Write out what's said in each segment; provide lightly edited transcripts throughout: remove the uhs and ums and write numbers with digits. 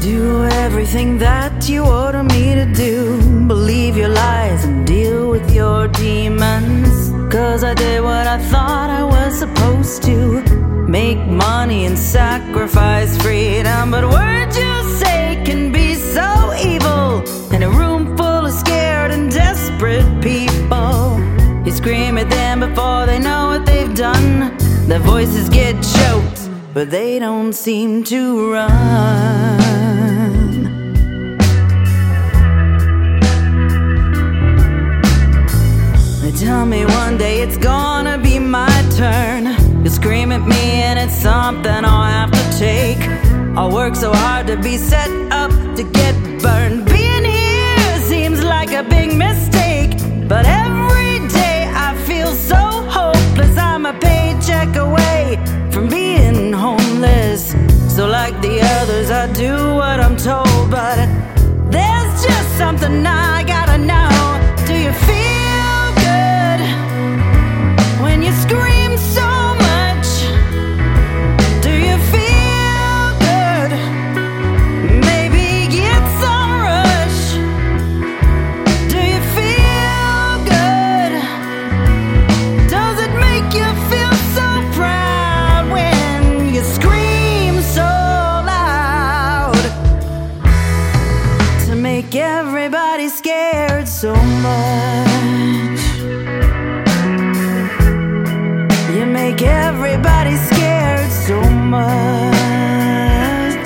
Do everything that you order me to do. Believe your lies and deal with your demons. 'Cause I did what I thought I was supposed to. Make money and sacrifice freedom. But words you say can be so evil. In a room full of scared and desperate people, you scream at them before they know what they've done. Their voices get choked, but they don't seem to run. They tell me one day it's gonna be my turn. You scream at me and it's something I'll have to take. I work so hard to be set up to get burned. Being here seems like a big mistake, but every day I feel so hopeless. I'm a paycheck away from being homeless. So like the others, I do what I'm told, but there's just something I gotta know. Do you feel good when you scream so much? Do you feel good? Maybe get some rush. Do you feel good? Does it make you feel so proud when you scream so loud? To make everybody scared so much. You make everybody scared so much.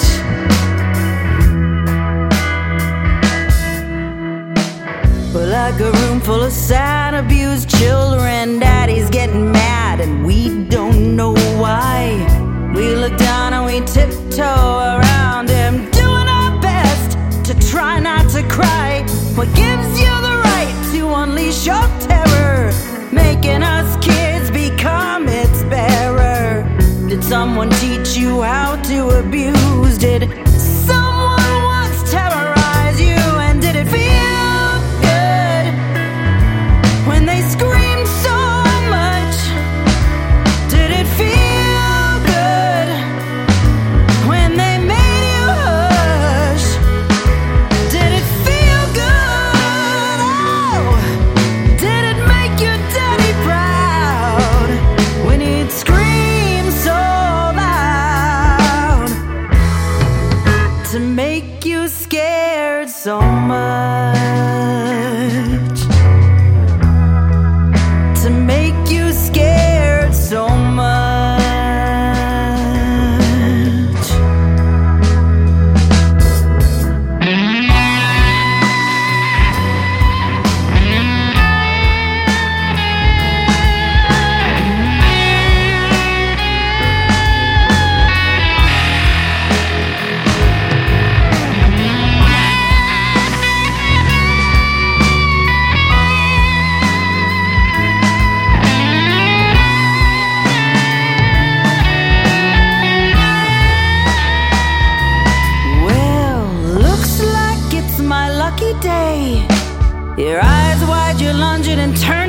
We're like a room full of sad, abused children. Daddy's getting mad and we don't know why. We look down and we tiptoe around him, doing our best to try not to cry. What gives you the right to unleash your terror, making us kids become its bearer? Did someone teach you how to abuse? Did someone once terrorize you? And did it feel good when they screamed so much? Did it feel good when they made you hush? Did it feel good? Oh, did it make your daddy proud when he'd scream so loud? To make you scared so much. To make you scared so much. Well, looks like it's my lucky day. Your eyes wide, you're lunging and turning.